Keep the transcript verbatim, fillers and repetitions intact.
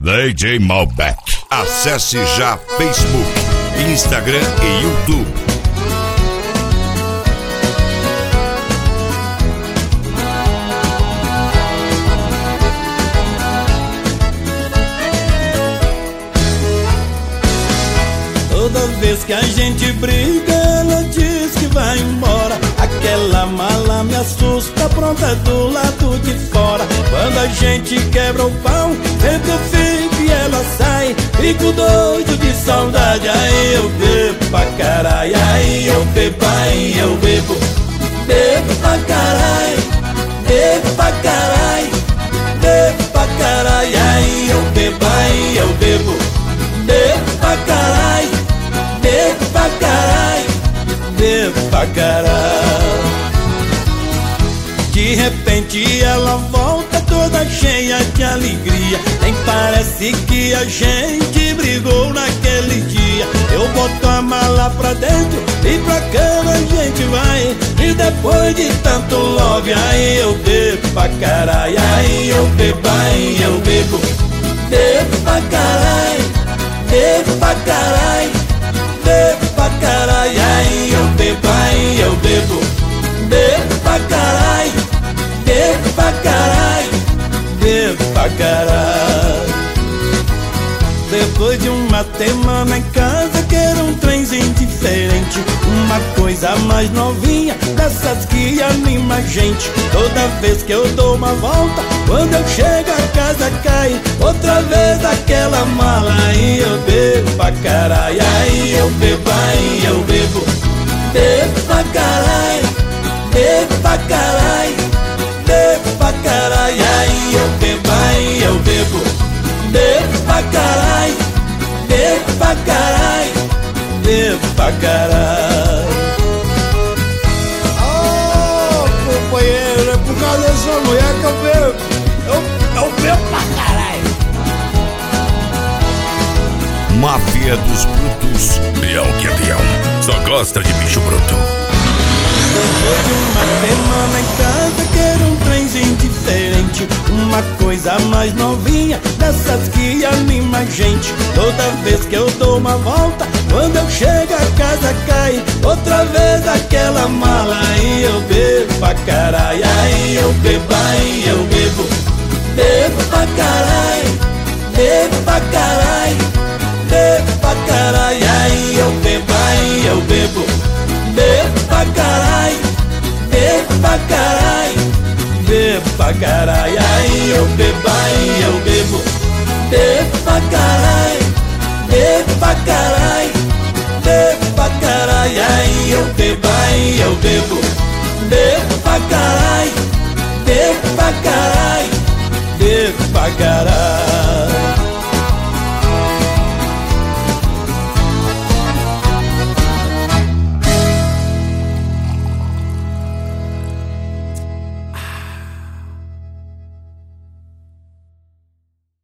D J Malbec. Acesse já Facebook, Instagram e YouTube. Toda vez que a gente briga, ela diz que vai embora. Aquela mala me assusta, pronta do lado de fora. Quando a gente quebra o pau, sempre eu fico e ela sai. Fico doido de saudade, aí eu bebo pra caralho. Aí eu bebo, aí eu bebo. Bebo pra caralho, bebo pra caralho. Bebo pra caralho, aí eu bebo, aí eu bebo. Bebo pra caralho, bebo pra caralho, bebo pra caralho. De repente ela volta toda cheia de alegria. Nem parece que a gente brigou naquele dia. Eu boto a mala pra dentro e pra cama a gente vai. E depois de tanto love, aí eu bebo pra caralho. Aí eu bebo, aí eu bebo. Bebo pra caralho, bebo pra caralho, bebo pra caralho, aí eu bebo, aí eu bebo. Bebo pra caralho, bebo pra caralho, bebo pra caralho. Depois de uma semana em casa, quero um trenzinho diferente. Uma coisa mais novinha, dessas que anima a gente. Toda vez que eu dou uma volta, quando eu chego a casa cai outra vez aquela mala. Aí eu bebo pra caralho, aí eu bebo, aí eu bebo. Bebo pra caralho, bebo pra caralho, bebo pra caralho, aí eu bebo, aí eu bebo. Bebo pra caralho, bebo pra caralho, bebo pra caralho. Oh, companheiro, é por causa dessa mulher que eu bebo. Eu, eu bebo pra caralho. Máfia dos Brutos. Biel que é Biel. Só gosta de bicho bruto. Depois de uma semana em casa, quero um trenzinho diferente. Uma coisa mais novinha, dessas que anima a gente. Toda vez que eu dou uma volta, quando eu chego a casa cai outra vez aquela mala. Aí eu bebo pra caralho, aí eu bebo, aí eu bebo. Bebo pra caralho, bebo pra caralho, bebo pra caralho, aí eu bebo, aí eu bebo. Bebo pra caralho, bebo pra caralho, bebo pra caralho, aí eu bebo, aí eu bebo. Bebo pra caralho, bebo pra caralho, bebo pra caralho, aí eu bebo, aí eu bebo. Bebo pra caralho, bebo pra caralho, bebo pra caralho.